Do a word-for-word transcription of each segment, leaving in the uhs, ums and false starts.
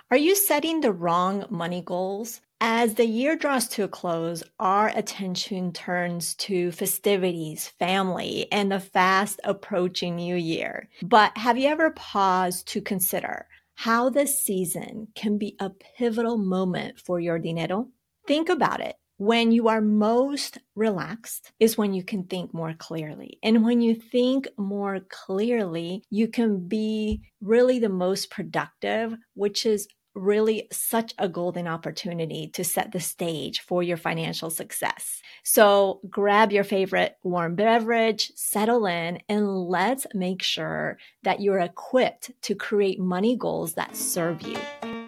Are you setting the wrong money goals? As the year draws to a close, our attention turns to festivities, family, and the fast approaching new year. But have you ever paused to consider how this season can be a pivotal moment for your dinero? Think about it. When you are most relaxed is when you can think more clearly. And when you think more clearly, you can be really the most productive, which is really such a golden opportunity to set the stage for your financial success. So grab your favorite warm beverage, settle in, and let's make sure that you're equipped to create money goals that serve you.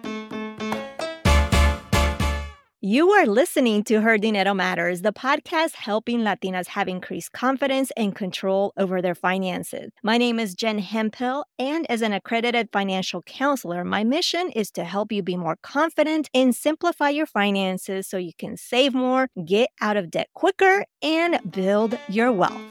You are listening to Her Dinero Matters, the podcast helping Latinas have increased confidence and control over their finances. My name is Jen Hemphill, and as an accredited financial counselor, my mission is to help you be more confident and simplify your finances so you can save more, get out of debt quicker, and build your wealth.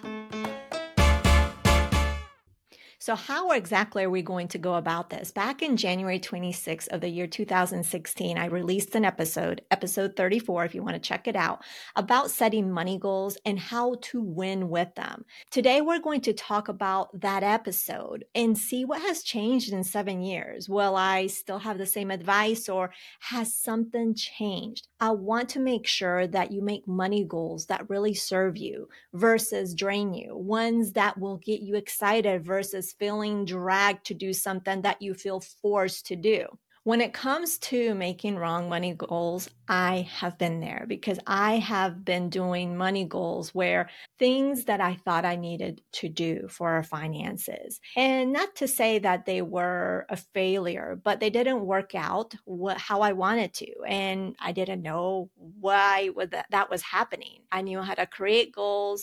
So how exactly are we going to go about this? Back in January twenty-sixth of the year two thousand sixteen, I released an episode, episode thirty-four, if you want to check it out, about setting money goals and how to win with them. Today, we're going to talk about that episode and see what has changed in seven years. Will I still have the same advice, or has something changed? I want to make sure that you make money goals that really serve you versus drain you, ones that will get you excited versus feeling dragged to do something that you feel forced to do. When it comes to making wrong money goals, I have been there because I have been doing money goals where things that I thought I needed to do for our finances. And not to say that they were a failure, but they didn't work out what, how I wanted to. And I didn't know why that, that was happening. I knew how to create goals,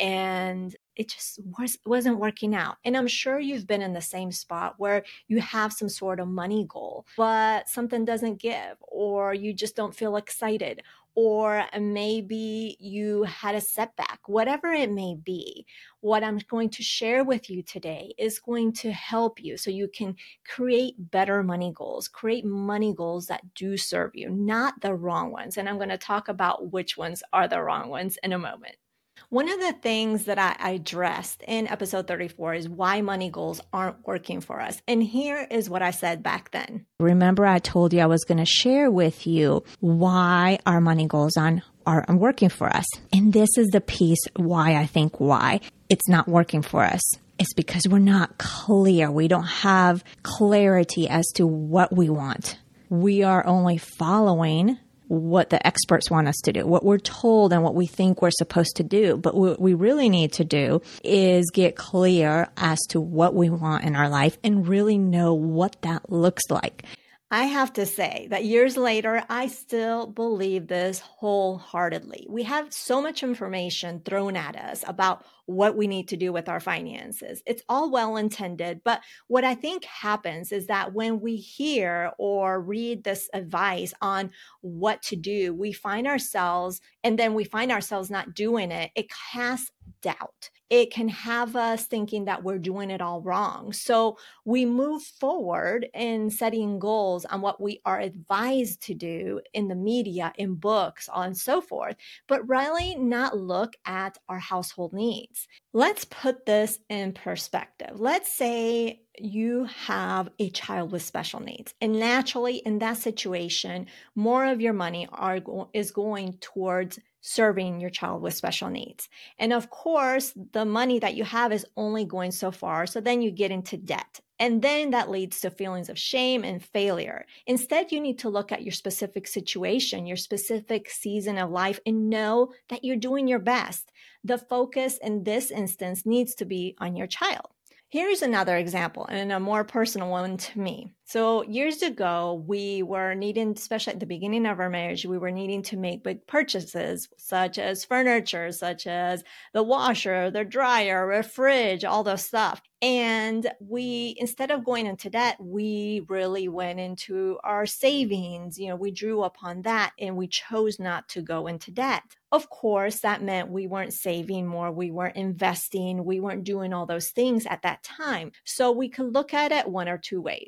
and it just was, wasn't working out. And I'm sure you've been in the same spot where you have some sort of money goal, but something doesn't give, or you just don't feel excited, or maybe you had a setback, whatever it may be. What I'm going to share with you today is going to help you so you can create better money goals, create money goals that do serve you, not the wrong ones. And I'm going to talk about which ones are the wrong ones in a moment. One of the things that I addressed in episode thirty-four is why money goals aren't working for us. And here is what I said back then. Remember, I told you I was going to share with you why our money goals on aren't working for us. And this is the piece why I think why it's not working for us. It's because we're not clear. We don't have clarity as to what we want. We are only following what the experts want us to do, what we're told and what we think we're supposed to do. But what we really need to do is get clear as to what we want in our life and really know what that looks like. I have to say that years later, I still believe this wholeheartedly. We have so much information thrown at us about what we need to do with our finances. It's all well intended, but what I think happens is that when we hear or read this advice on what to do, we find ourselves, and then we find ourselves not doing it. It casts doubt. It can have us thinking that we're doing it all wrong. So we move forward in setting goals on what we are advised to do in the media, in books, and so forth, but really not look at our household needs. Let's put this in perspective. Let's say you have a child with special needs, and naturally in that situation, more of your money are go- is going towards serving your child with special needs. And of course, the money that you have is only going so far. So then you get into debt. And then that leads to feelings of shame and failure. Instead, you need to look at your specific situation, your specific season of life, and know that you're doing your best. The focus in this instance needs to be on your child. Here's another example, and a more personal one to me. So years ago, we were needing, especially at the beginning of our marriage, we were needing to make big purchases, such as furniture, such as the washer, the dryer, a fridge, all those stuff. And we, instead of going into debt, we really went into our savings. You know, we drew upon that and we chose not to go into debt. Of course, that meant we weren't saving more, we weren't investing, we weren't doing all those things at that time. So we could look at it one or two ways. We can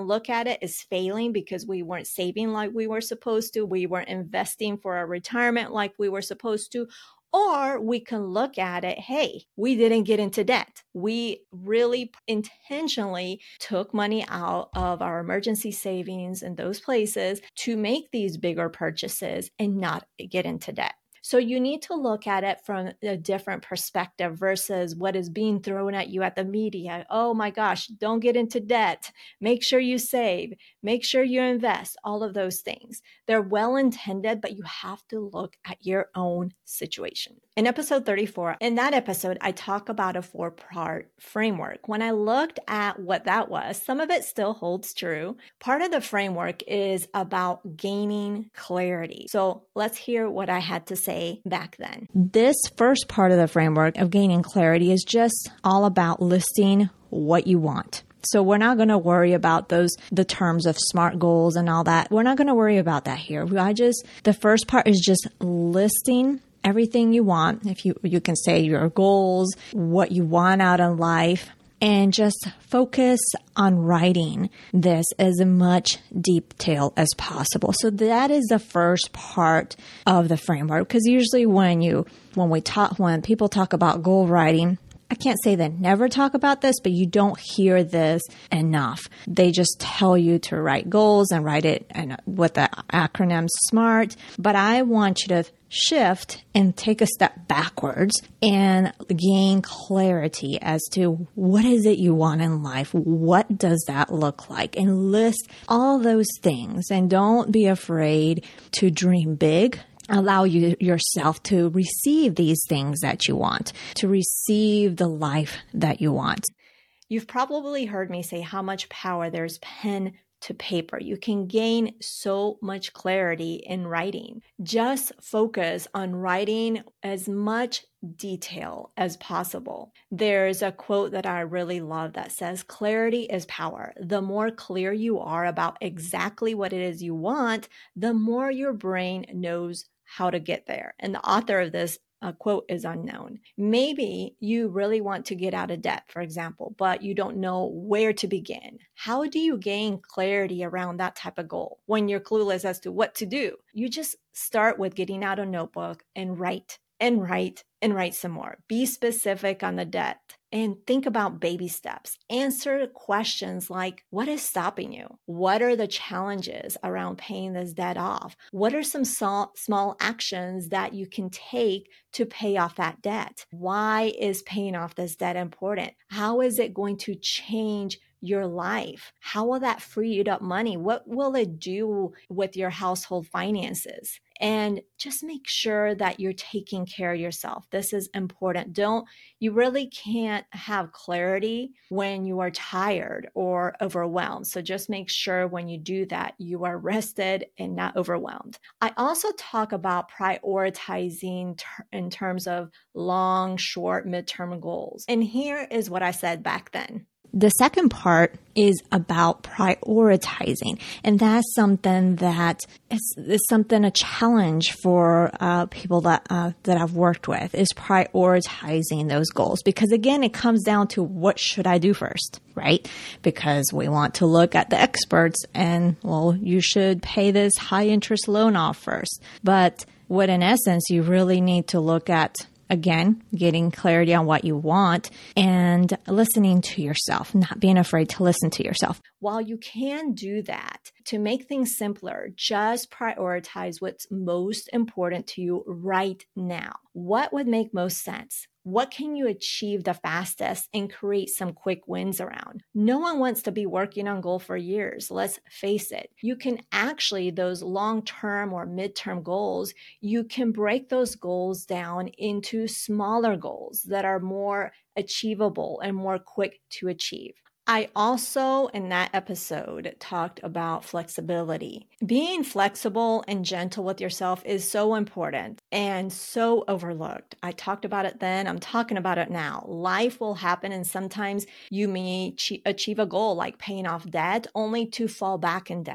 can look at it as failing because we weren't saving like we were supposed to. We weren't investing for our retirement like we were supposed to. Or we can look at it, hey, we didn't get into debt. We really intentionally took money out of our emergency savings and those places to make these bigger purchases and not get into debt. So you need to look at it from a different perspective versus what is being thrown at you at the media. Oh my gosh, don't get into debt. Make sure you save. Make sure you invest. All of those things. They're well intended, but you have to look at your own situation. In episode thirty-four, in that episode, I talk about a four-part framework. When I looked at what that was, some of it still holds true. Part of the framework is about gaining clarity. So let's hear what I had to say back then. This first part of the framework of gaining clarity is just all about listing what you want. So we're not going to worry about those, the terms of SMART goals and all that. We're not going to worry about that here. I just, the first part is just listing everything you want. If you, you can say your goals, what you want out of life, and just focus on writing this as much detail as possible. So that is the first part of the framework. Because usually when you, when we talk, when people talk about goal writing, I can't say they never talk about this, but you don't hear this enough. They just tell you to write goals and write it and with the acronym SMART. But I want you to shift and take a step backwards and gain clarity as to what is it you want in life? What does that look like? And list all those things. And don't be afraid to dream big. Allow you yourself to receive these things that you want, to receive the life that you want. You've probably heard me say how much power there's pen to paper. You can gain so much clarity in writing. Just focus on writing as much detail as possible. There's a quote that I really love that says, clarity is power. The more clear you are about exactly what it is you want, the more your brain knows how to get there. And the author of this uh, quote is unknown. Maybe you really want to get out of debt, for example, but you don't know where to begin. How do you gain clarity around that type of goal when you're clueless as to what to do? You just start with getting out a notebook and write and write and write some more. Be specific on the debt and think about baby steps. Answer questions like, what is stopping you? What are the challenges around paying this debt off? What are some small, small actions that you can take to pay off that debt? Why is paying off this debt important? How is it going to change your life? How will that free you up money? What will it do with your household finances? And just make sure that you're taking care of yourself. This is important. Don't, you really can't have clarity when you are tired or overwhelmed. So just make sure when you do that, you are rested and not overwhelmed. I also talk about prioritizing ter- in terms of long, short, midterm goals. And here is what I said back then. The second part is about prioritizing. And that's something that is, is something, a challenge for uh, people that uh, that I've worked with is prioritizing those goals. Because again, it comes down to what should I do first, right? Because we want to look at the experts and, well, you should pay this high interest loan off first. But what in essence, you really need to look at, again, getting clarity on what you want and listening to yourself, not being afraid to listen to yourself. While you can do that, to make things simpler, just prioritize what's most important to you right now. What would make most sense? What can you achieve the fastest and create some quick wins around? No one wants to be working on goal for years. Let's face it. You can actually, those long-term or midterm goals, you can break those goals down into smaller goals that are more achievable and more quick to achieve. I also, in that episode, talked about flexibility. Being flexible and gentle with yourself is so important and so overlooked. I talked about it then. I'm talking about it now. Life will happen, and sometimes you may achieve a goal like paying off debt only to fall back in debt.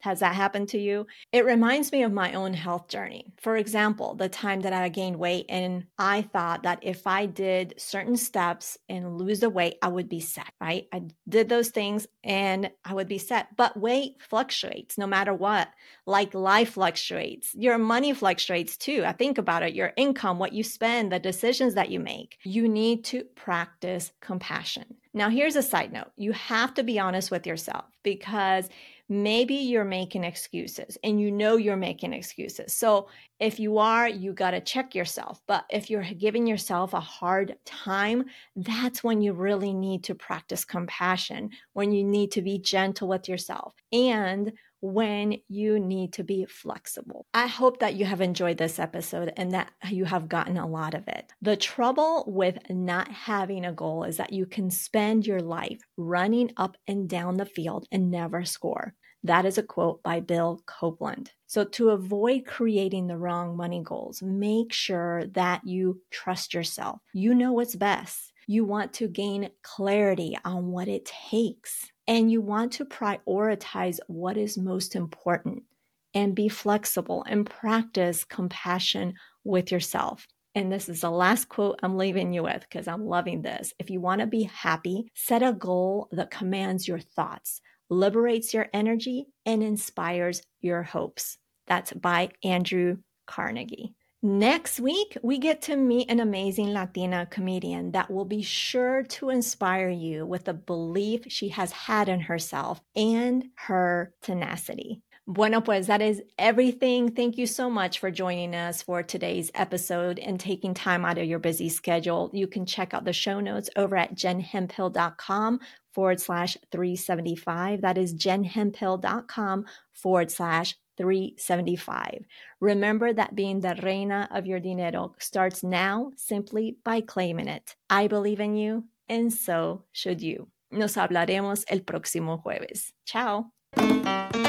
Has that happened to you? It reminds me of my own health journey. For example, the time that I gained weight and I thought that if I did certain steps and lose the weight, I would be set, right? I did those things and I would be set. But weight fluctuates no matter what. Like life fluctuates. Your money fluctuates too. I think about it, your income, what you spend, the decisions that you make. You need to practice compassion. Now, here's a side note. You have to be honest with yourself because maybe you're making excuses and you know you're making excuses. So if you are, you got to check yourself. But if you're giving yourself a hard time, that's when you really need to practice compassion, when you need to be gentle with yourself, and when you need to be flexible. I hope that you have enjoyed this episode and that you have gotten a lot of it. The trouble with not having a goal is that you can spend your life running up and down the field and never score. That is a quote by Bill Copeland. So to avoid creating the wrong money goals, make sure that you trust yourself. You know what's best. You want to gain clarity on what it takes. And you want to prioritize what is most important and be flexible and practice compassion with yourself. And this is the last quote I'm leaving you with because I'm loving this. If you want to be happy, set a goal that commands your thoughts, liberates your energy, and inspires your hopes. That's by Andrew Carnegie. Next week, we get to meet an amazing Latina comedian that will be sure to inspire you with the belief she has had in herself and her tenacity. Bueno, pues that is everything. Thank you so much for joining us for today's episode and taking time out of your busy schedule. You can check out the show notes over at jenhemphill.com forward slash 375. That is jenhemphill.com forward slash 375. Remember that being the reina of your dinero starts now simply by claiming it. I believe in you, and so should you. Nos hablaremos el próximo jueves. Ciao.